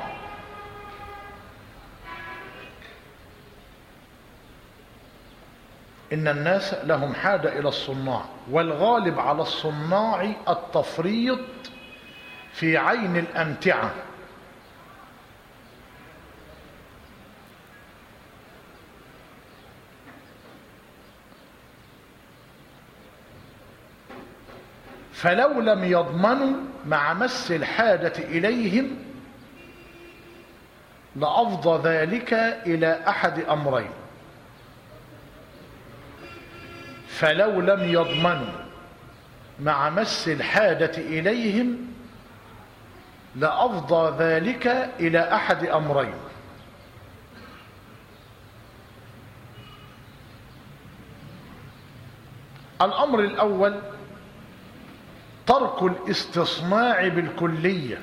إن الناس لهم حاجة إلى الصناع، والغالب على الصناع التفريط في عين الأمتعة، فلو لم يضمنوا مع مس الحاجة إليهم لأفضى ذلك إلى أحد أمرين. فلو لم يضمنوا مع مس الحاجة إليهم لأفضى ذلك إلى أحد أمرين: الأمر الأول ترك الاستصناع بالكلية،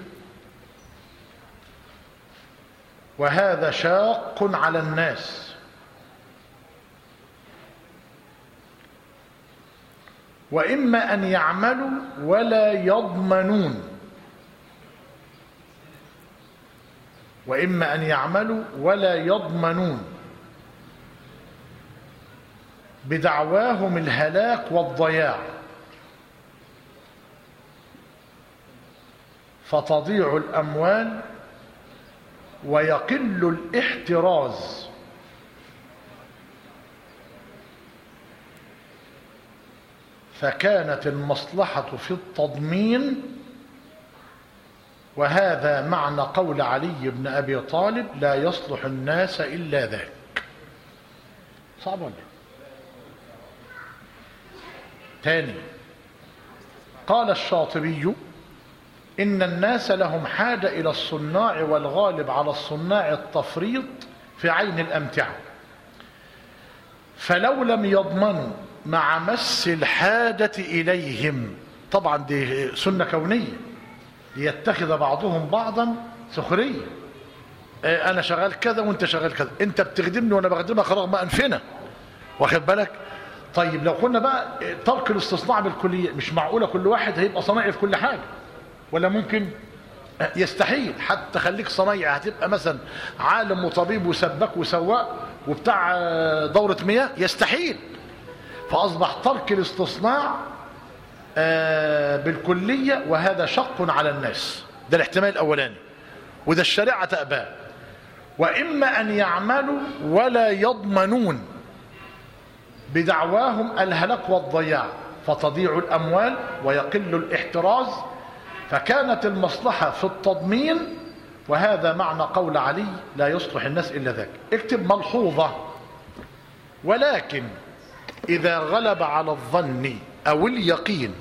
وهذا شاق على الناس، وإما أن يعملوا ولا يضمنون وإما أن يعملوا ولا يضمنون بدعواهم الهلاك والضياع فتضيع الأموال ويقل الاحتراز فكانت المصلحة في التضمين، وهذا معنى قول علي بن أبي طالب لا يصلح الناس إلا ذاك. صعب ولا تاني؟ قال الشاطبي إن الناس لهم حاجة إلى الصناع، والغالب على الصناع التفريط في عين الأمتعة، فلو لم يضمنوا مع مس الحاجة إليهم، طبعا دي سنة كونية، ليتخذ بعضهم بعضا سخرية. اه أنا شغال كذا وأنت شغال كذا، أنت بتخدمني وأنا بخدمك رغم أنفنا، واخد بالك؟ طيب لو كنا بقى ترك الاستصناع بالكلية، مش معقولة كل واحد هيبقى صنايعي في كل حاجة، ولا ممكن؟ يستحيل. حتى خليك صنايعي، هتبقى مثلا عالم وطبيب وسباك وسواق وبتاع دورة مياه؟ يستحيل. فأصبح ترك الاستصناع بالكلية وهذا شق على الناس، ده الاحتمال الأولاني، وده الشريعة تأباه. وإما أن يعملوا ولا يضمنون بدعواهم الهلاك والضياع فتضيع الأموال ويقل الاحتراز فكانت المصلحة في التضمين، وهذا معنى قول علي لا يصلح الناس إلا ذاك. اكتب ملحوظة: ولكن إذا غلب على الظن أو اليقين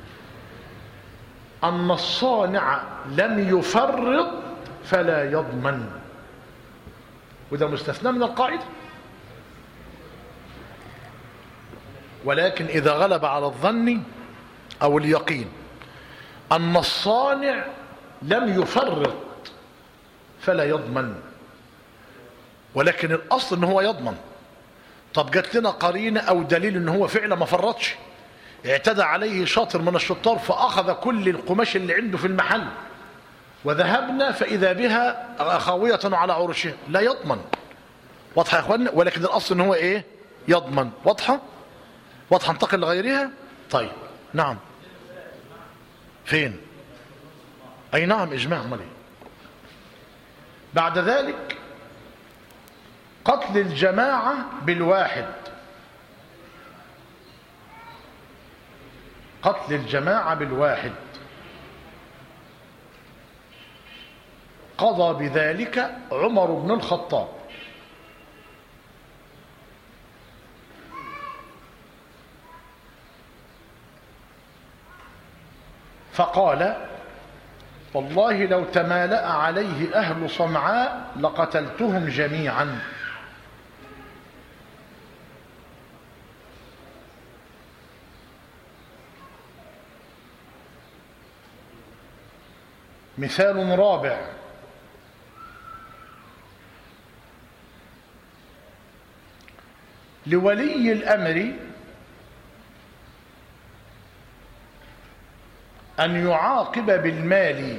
أن الصانع لم يفرط فلا يضمن، وده مستثنى من القاعدة. ولكن إذا غلب على الظن أو اليقين أن الصانع لم يفرط فلا يضمن، ولكن الأصل أنه هو يضمن. طب جات لنا قرينة أو دليل أنه هو فعلا ما فرطش، اعتدى عليه شاطر من الشطار فأخذ كل القماش اللي عنده في المحل وذهبنا فإذا بها خاوية على عروشها، لا يضمن. واضحة يا أخوانا؟ ولكن الأصل أنه هو إيه؟ يضمن. واضحة؟ واضحة. انتقل لغيرها. طيب نعم. فين؟ أي نعم، إجماع. مالي. بعد ذلك قتل الجماعة بالواحد، قتل الجماعة بالواحد قضى بذلك عمر بن الخطاب، فقال: والله لو تمالأ عليه أهل صنعاء لقتلتهم جميعا. مثال رابع: لولي الأمر أن يعاقب بالمال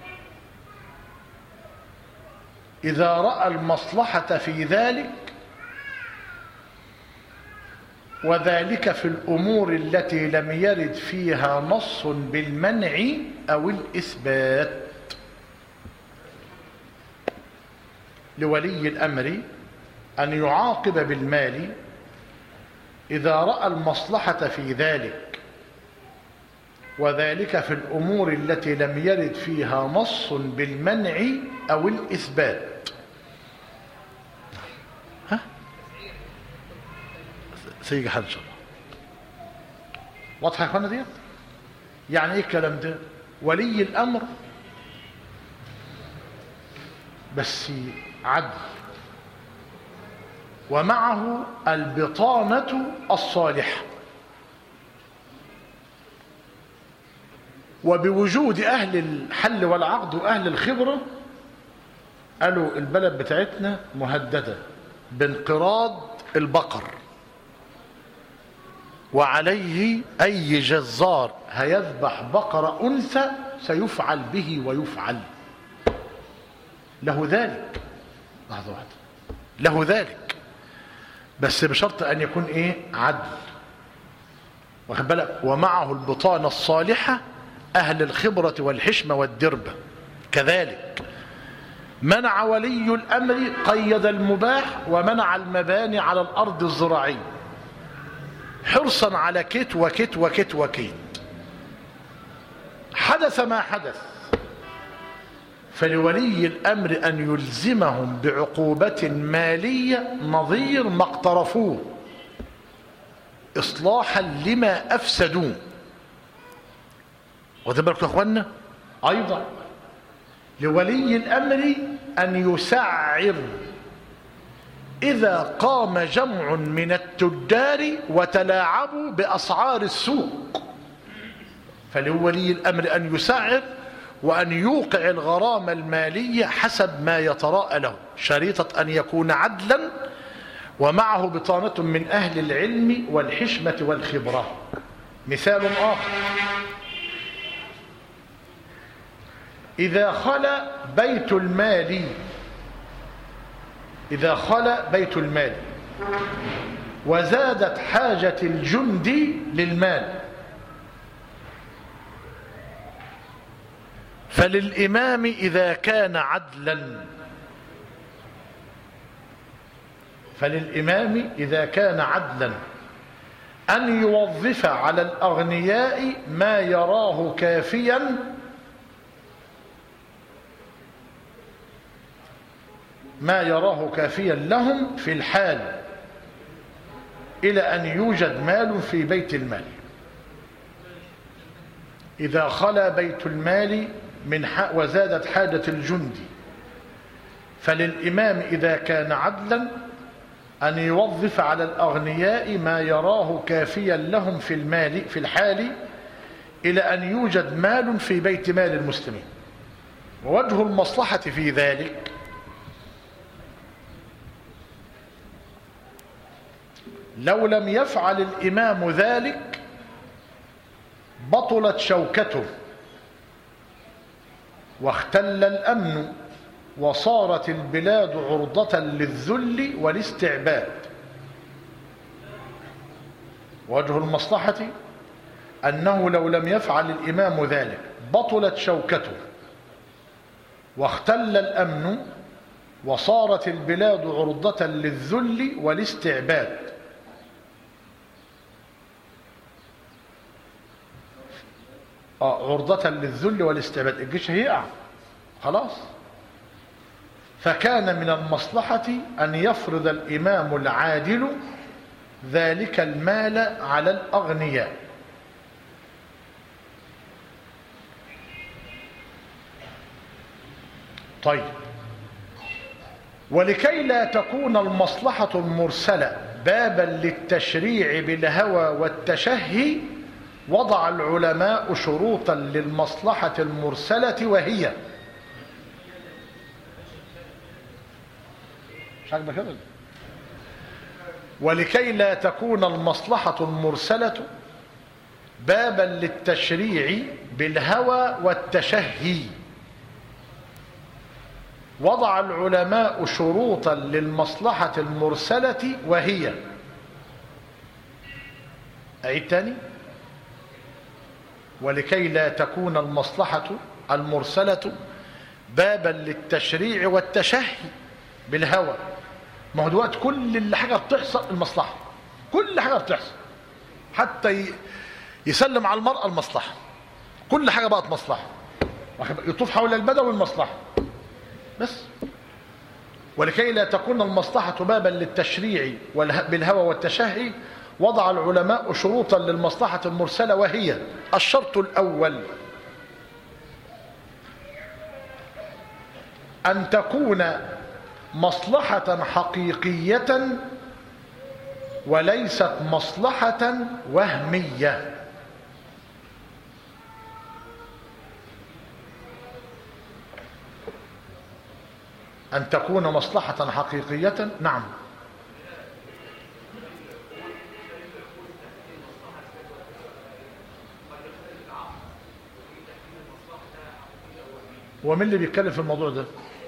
إذا رأى المصلحة في ذلك، وذلك في الأمور التي لم يرد فيها نص بالمنع أو الإثبات. لولي الأمر أن يعاقب بالمال إذا رأى المصلحة في ذلك، وذلك في الأمور التي لم يرد فيها نص بالمنع أو الإثبات. ها؟ سيجي حل إن شاء الله. واضحة يا أخوانا دي؟ يعني إيه الكلام ده؟ ولي الأمر بس عدل، ومعه البطانة الصالحة، وبوجود أهل الحل والعقد وأهل الخبرة. قالوا البلد بتاعتنا مهددة بانقراض البقر، وعليه أي جزار هيذبح بقرة أنثى سيفعل به ويفعل له ذلك. لحظة واحدة، له ذلك بس بشرط أن يكون إيه؟ عدل، واخد بالك؟ ومعه البطانة الصالحة أهل الخبرة والحشمة والدربة. كذلك منع ولي الأمر قيد المباح ومنع المباني على الأرض الزراعية حرصا على كت وكت وكت وكت. حدث ما حدث، فلولي الأمر أن يلزمهم بعقوبة مالية نظير ما اقترفوه إصلاحا لما أفسدوه. واخدين بالكم يا أخوانا؟ أيضا لولي الأمر أن يسعر إذا قام جمع من التجار وتلاعبوا بأسعار السوق، فلولي الأمر أن يسعر وأن يوقع الغرامة المالية حسب ما يتراءى له، شريطة أن يكون عدلا ومعه بطانة من أهل العلم والحشمة والخبرة. مثال آخر: إذا خلا بيت المال إذا خلا بيت المال وزادت حاجة الجند للمال، فللإمام إذا كان عدلا فللإمام إذا كان عدلا أن يوظف على الأغنياء ما يراه كافيا ما يراه كافيا لهم في الحال إلى أن يوجد مال في بيت المال. إذا خلا بيت المال من وزادت حاجة الجند، فللإمام إذا كان عدلا أن يوظف على الأغنياء ما يراه كافيا لهم في المال في الحال إلى أن يوجد مال في بيت مال المسلمين. ووجه المصلحة في ذلك لو لم يفعل الإمام ذلك بطلت شوكته واختل الأمن وصارت البلاد عرضة للذل والاستعباد. وجه المصلحة أنه لو لم يفعل الإمام ذلك بطلت شوكته واختل الأمن وصارت البلاد عرضة للذل والاستعباد. عرضة للذل والاستعباد، الجيش هيقع خلاص. فكان من المصلحة أن يفرض الإمام العادل ذلك المال على الأغنياء. طيب، ولكي لا تكون المصلحة المرسلة بابا للتشريع بالهوى والتشهي وضع العلماء شروطا للمصلحة المرسلة، وهي مش عاجبك كده. ولكي لا تكون المصلحة المرسلة بابا للتشريع بالهوى والتشهي وضع العلماء شروطا للمصلحة المرسلة، وهي أعيد تاني: ولكي لا تكون المصلحة المرسلة بابا للتشريع والتشهي بالهوى. ما هو دلوقتي كل اللي حاجة بتحصل المصلحة، كل حاجة بتحصل حتى يسلم على المرأة المصلحة، كل حاجة بقت مصلحة، يطوف حول البدوي المصلحة بس. ولكي لا تكون المصلحة بابا للتشريع بالهوى والتشهي وضع العلماء شروطا للمصلحة المرسلة، وهي: الشرط الأول أن تكون مصلحة حقيقية وليست مصلحة وهمية. أن تكون مصلحة حقيقية، نعم. ومين اللي بيتكلم في الموضوع ده؟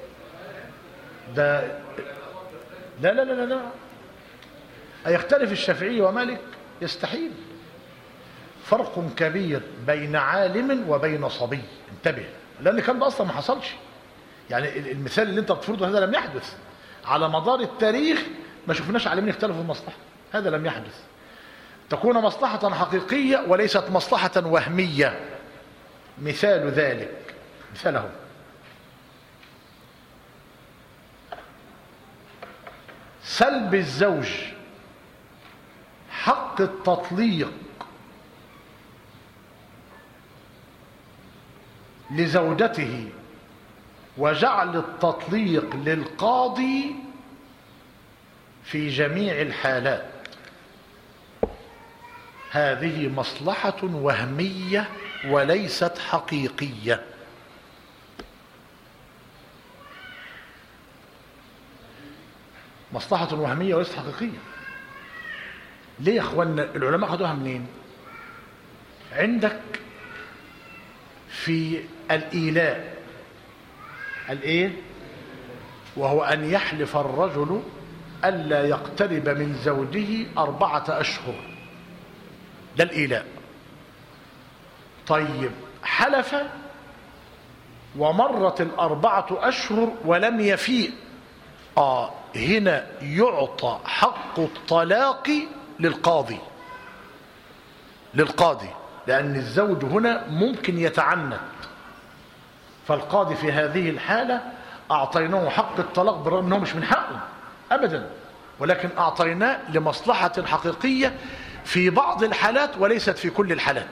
ده لا لا لا لا, لا. أيختلف الشافعي ومالك؟ يستحيل. فرق كبير بين عالم وبين صبي. انتبه، لأن كان ده أصلا ما حصلش. يعني المثال اللي انت بتفرضه هذا لم يحدث على مدار التاريخ. ما شفناش عالمين اختلفوا في المصلحة، هذا لم يحدث. تكون مصلحة حقيقية وليست مصلحة وهمية. مثال ذلك مثاله سلب الزوج حق التطليق لزوجته وجعل التطليق للقاضي في جميع الحالات. هذه مصلحة وهمية وليست حقيقية. مصلحة وهمية وليست حقيقية. ليه يا اخوانا؟ العلماء خدوها منين؟ عندك في الإيلاء الايه؟ وهو أن يحلف الرجل ألا يقترب من زوجه أربعة أشهر، ده الإيلاء. طيب حلف ومرت الأربعة أشهر ولم يفيء، آه هنا يعطى حق الطلاق للقاضي للقاضي لأن الزوج هنا ممكن يتعنت، فالقاضي في هذه الحالة أعطيناه حق الطلاق بالرغم أنه مش من حقه أبدا، ولكن أعطيناه لمصلحة حقيقية في بعض الحالات وليست في كل الحالات.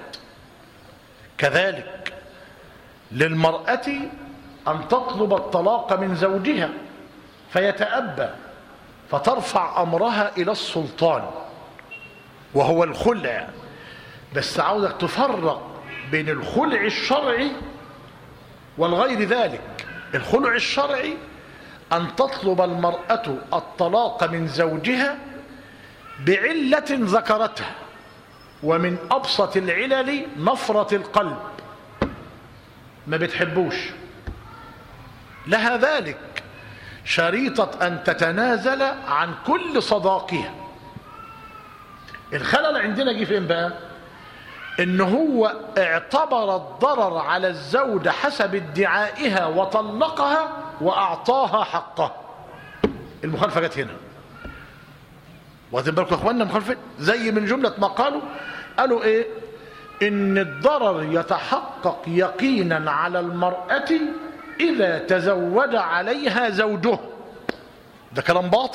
كذلك للمرأة أن تطلب الطلاق من زوجها فيتأبى فترفع أمرها إلى السلطان وهو الخلع. بس عاوزك تفرق بين الخلع الشرعي والغير ذلك. الخلع الشرعي أن تطلب المرأة الطلاق من زوجها بعلة ذكرتها، ومن أبسط العلل نفرة القلب، ما بتحبوش، لها ذلك شريطة أن تتنازل عن كل صداقها. الخلل عندنا جه فين بقى؟ إن هو اعتبر الضرر على الزوجة حسب ادعائها وطلقها وأعطاها حقها. المخالفة جت هنا، واخدين بالكم يا اخوانا؟ مخالفة زي من جملة ما قالوا قالوا ايه؟ ان الضرر يتحقق يقينا على المرأة اذا تزوج عليها زوجه. ده كلام باطل.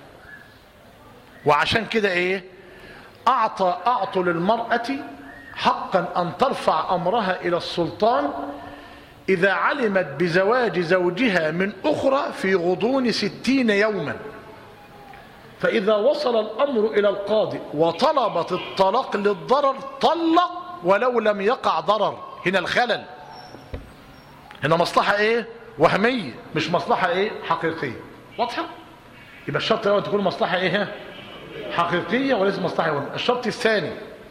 وعشان كده ايه؟ اعطى اعطوا للمرأة حقا ان ترفع امرها الى السلطان اذا علمت بزواج زوجها من اخرى في غضون ستين يوما. فإذا وصل الأمر إلى القاضي وطلبت الطلاق للضرر طلق ولو لم يقع ضرر. هنا الخلل، هنا مصلحة إيه؟ وهمية، مش مصلحة إيه؟ حقيقية. واضحة؟ يبقى الشرط الأول تكون مصلحة إيه؟ حقيقية وليس مصلحة وهمية. الشرط الثاني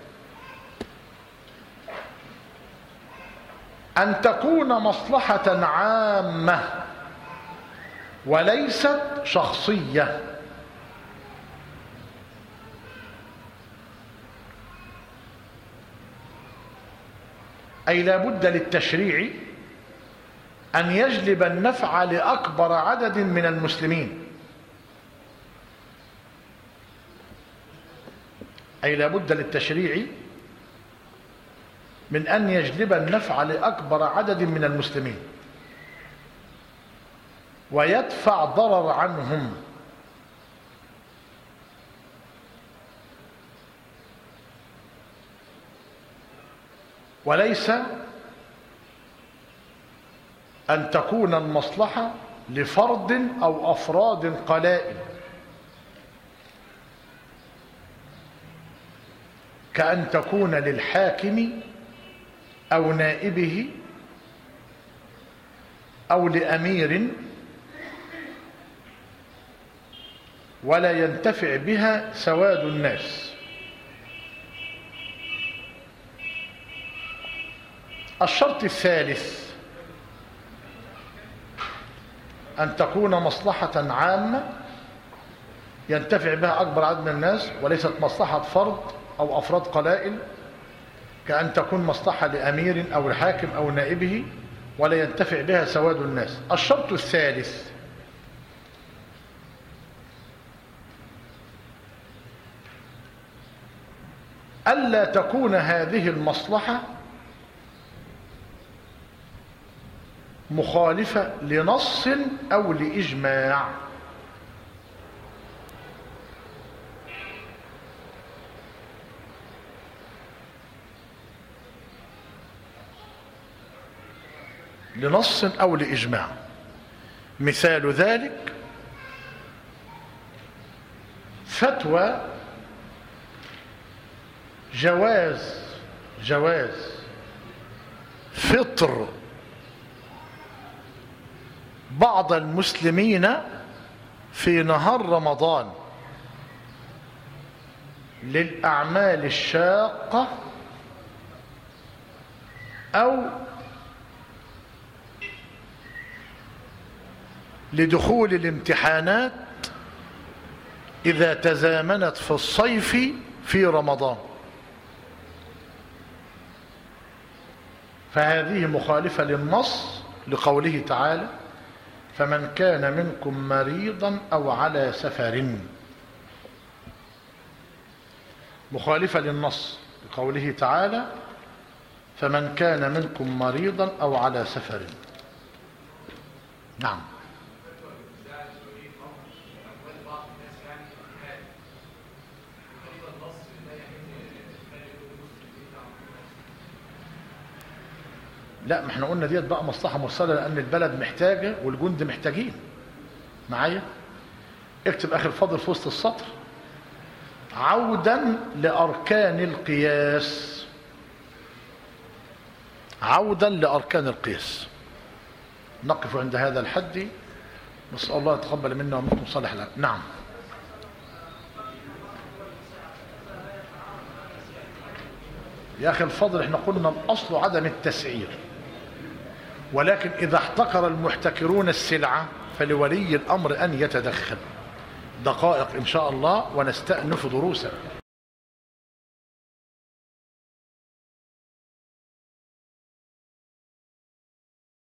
أن تكون مصلحة عامة وليست شخصية. أي لا بد للتشريع أن يجلب النفع لأكبر عدد من المسلمين. أي لا بد للتشريع من أن يجلب النفع لأكبر عدد من المسلمين ويدفع ضرر عنهم. وليس أن تكون المصلحة لفرد أو أفراد قلائل، كأن تكون للحاكم أو نائبه أو لأمير ولا ينتفع بها سواد الناس. الشرط الثالث أن تكون مصلحة عامة ينتفع بها أكبر عدد من الناس وليست مصلحة فرد أو أفراد قلائل، كأن تكون مصلحة لأمير أو الحاكم أو نائبه ولا ينتفع بها سواد الناس. الشرط الثالث ألا تكون هذه المصلحة مخالفة لنص أو لإجماع. لنص أو لإجماع. مثال ذلك فتوى جواز جواز فطر بعض المسلمين في نهار رمضان للأعمال الشاقة أو لدخول الامتحانات إذا تزامنت في الصيف في رمضان، فهذه مخالفة للنص لقوله تعالى: فمن كان منكم مريضا أو على سفر. مخالفة للنص لقوله تعالى: فمن كان منكم مريضا أو على سفر. نعم. لا، ما احنا قلنا ديت بقى مصلحة مرسلة لأن البلد محتاجة والجند محتاجين. معايا؟ اكتب آخر فاضل في وسط السطر: عودا لأركان القياس. عودا لأركان القياس. نقف عند هذا الحد، نسأل الله يتقبل منا ومنكم صالح العمل. نعم. يا أخي الفضل، احنا قلنا الأصل عدم التسعير، ولكن إذا احتكر المحتكرون السلعة فلولي الأمر أن يتدخل. دقائق إن شاء الله ونستأنف دروسا.